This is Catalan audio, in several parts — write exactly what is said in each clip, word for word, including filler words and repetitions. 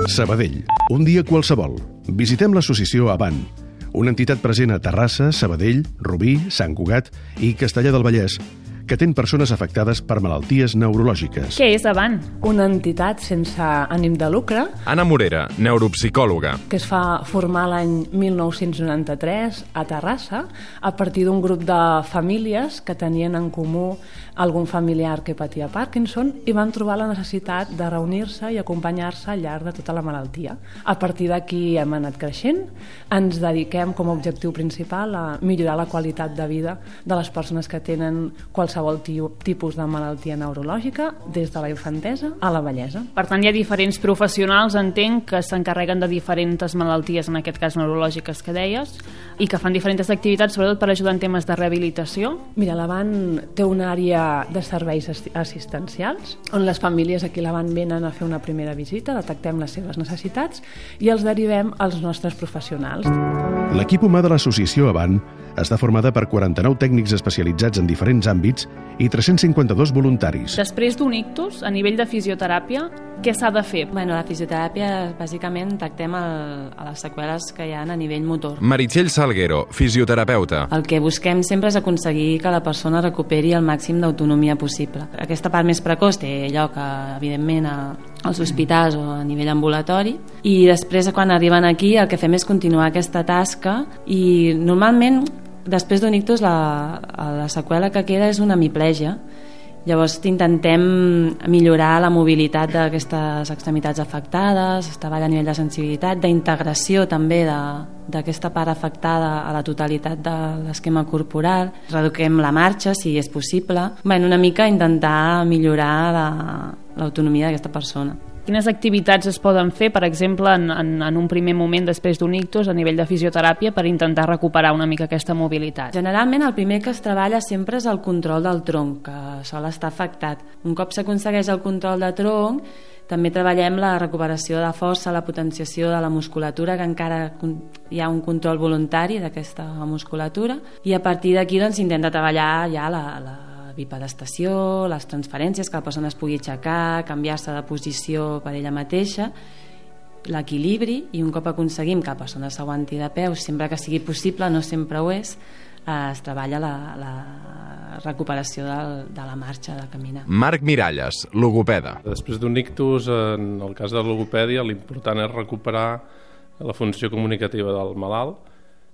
Sabadell, un dia qualsevol. Visitem l'associació Avant, una entitat present a Terrassa, Sabadell, Rubí, Sant Cugat i Castellar del Vallès, que atén persones afectades per malalties neurològiques. Què és Avant? Una entitat sense ànim de lucre. Anna Morera, neuropsicòloga. Que es fa formar l'any mil nou-cents noranta-tres a Terrassa a partir d'un grup de famílies que tenien en comú algun familiar que patia Parkinson i van trobar la necessitat de reunir-se i acompanyar-se al llarg de tota la malaltia. A partir d'aquí hem anat creixent, ens dediquem com a objectiu principal a millorar la qualitat de vida de les persones que tenen qualsevol tipus de malaltia neurològica, des de la infantesa a la vellesa. Per tant, hi ha diferents professionals, entenc, que s'encarreguen de diferents malalties, en aquest cas neurològiques que deies, i que fan diferents activitats, sobretot per ajudar en temes de rehabilitació. Mira, l'Avant té una àrea de serveis assistencials, on les famílies aquí a l'Avant venen a fer una primera visita, detectem les seves necessitats i els derivem als nostres professionals. L'equip humà de l'associació Avant està formada per quaranta-nou tècnics especialitzats en diferents àmbits i tres-cents cinquanta-dos voluntaris. Després d'un ictus, a nivell de fisioteràpia, què s'ha de fer? Bueno, la fisioteràpia, bàsicament, tractem el, a les seqüeles que hi ha a nivell motor. Meritxell Salguero, fisioterapeuta. El que busquem sempre és aconseguir que la persona recuperi el màxim d'autonomia possible. Aquesta part més precoç té lloc, evidentment, a, als hospitals o a nivell ambulatori, i després, quan arriben aquí, el que fem és continuar aquesta tasca i, normalment, després d'un ictus, la, la seqüela que queda és una hemiplegia. Llavors intentem millorar la mobilitat d'aquestes extremitats afectades, es treballa a nivell de sensibilitat, d'integració també d'aquesta part afectada a la totalitat de l'esquema corporal, reduquem la marxa si és possible, bueno, una mica intentar millorar l'autonomia d'aquesta persona. Quines activitats es poden fer, per exemple, en, en, en un primer moment després d'un ictus a nivell de fisioteràpia per intentar recuperar una mica aquesta mobilitat? Generalment el primer que es treballa sempre és el control del tronc, que sol estar afectat. Un cop s'aconsegueix el control de tronc, també treballem la recuperació de força, la potenciació de la musculatura, que encara hi ha un control voluntari d'aquesta musculatura, i a partir d'aquí doncs, intenta treballar ja la, la bipedestació, les transferències, que la persona es pugui aixecar, canviar-se de posició per ella mateixa, l'equilibri, i un cop aconseguim que la persona s'aguanti de peus, sempre que sigui possible, no sempre ho és, es treballa la, la recuperació de, de la marxa, de caminar. Marc Miralles, logopeda. Després d'un ictus, en el cas de la logopèdia, l'important és recuperar la funció comunicativa del malalt,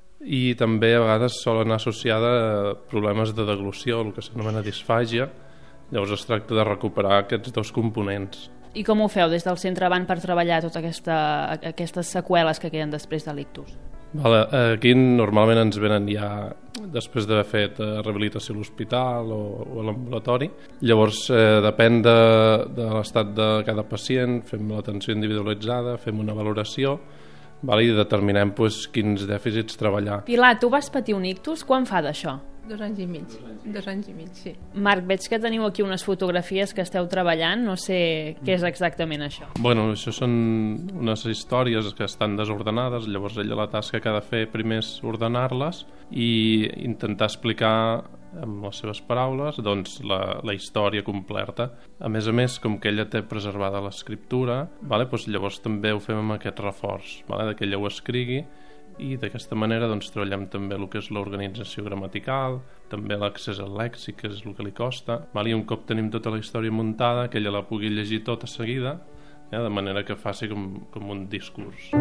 i també a vegades sol anar associada a problemes de deglució, el que s'anomena disfàgia. Llavors es tracta de recuperar aquests dos components. I com ho feu des del centre Avant per treballar totes aquesta, aquestes seqüeles que queden després de l'ictus? Vale, aquí normalment ens venen ja després d'haver fet rehabilitació a l'hospital o, o a l'ambulatori. Llavors eh, depèn de, de l'estat de cada pacient, fem l'atenció individualitzada, fem una valoració, vale, i determinem pues, quins dèficits treballar. Pilar, tu vas patir un ictus, quan fa d'això? Dos anys i mig, dos anys i mig, sí. Marc, veig que teniu aquí unes fotografies que esteu treballant, no sé què és exactament això. Bueno, això són unes històries que estan desordenades, llavors ella la tasca que ha de fer primer és ordenar-les i intentar explicar amb les seves paraules doncs, la, la història completa. A més a més, com que ella té preservada l'escriptura, vale, doncs llavors també ho fem amb aquest reforç, vale, que ella ho escrigui, i d'aquesta manera doncs, treballem també el que és l'organització gramatical, també l'accés al lèxic, que és el que li costa, vale, i un cop tenim tota la història muntada, que ella la pugui llegir tota seguida, ja, de manera que faci com, com un discurs.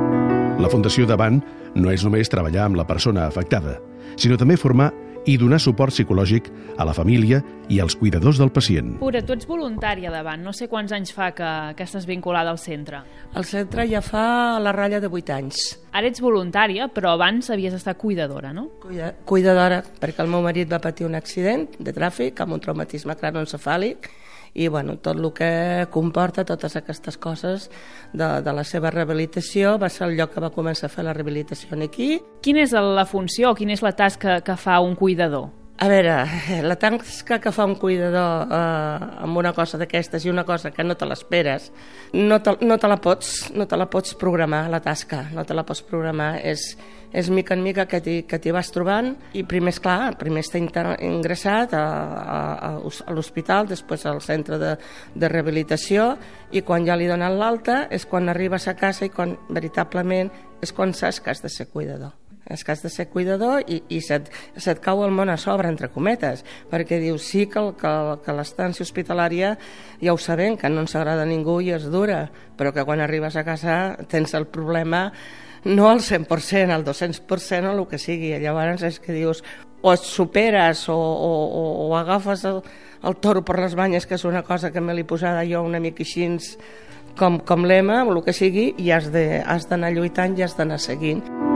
La Fundació Avant no és només treballar amb la persona afectada, sinó també formar i donar suport psicològic a la família i als cuidadors del pacient. Pura, tu ets voluntària d'Avant, no sé quants anys fa que, que estàs vinculada al centre. El centre ja fa la ratlla de vuit anys. Ara ets voluntària, però abans havies estat cuidadora, no? Cuida, cuidadora, perquè el meu marit va patir un accident de tràfic amb un traumatisme cranoencefàlic i bueno, tot el que comporta totes aquestes coses de, de la seva rehabilitació va ser el lloc que va començar a fer la rehabilitació aquí. Quina és la funció, quina és la tasca que fa un cuidador? A veure, la tasca que fa un cuidador eh, amb una cosa d'aquestes i una cosa que no te l'esperes, no, te, no, te la pots, no te la pots programar, la tasca, no te la pots programar. És, és mica en mica que t'hi vas trobant i primer, esclar, primer està ingressat a, a, a l'hospital, després al centre de, de rehabilitació, i quan ja li donen l'alta és quan arribes a casa i quan veritablement és quan saps que has de ser cuidador. És que has de ser cuidador i, i se't, se't cau el món a sobre, entre cometes, perquè dius sí que, el, que, que l'estància hospitalària ja ho sabem, que no ens agrada a ningú i és dura, però que quan arribes a casa tens el problema no al cent per cent, al dos-cents per cent o el que sigui. Llavors és que dius o et superes o, o, o, o agafes el, el toro per les banyes, que és una cosa que me l'he posada jo una mica així com, com lema o el que sigui, i has d'anar lluitant i has d'anar seguint.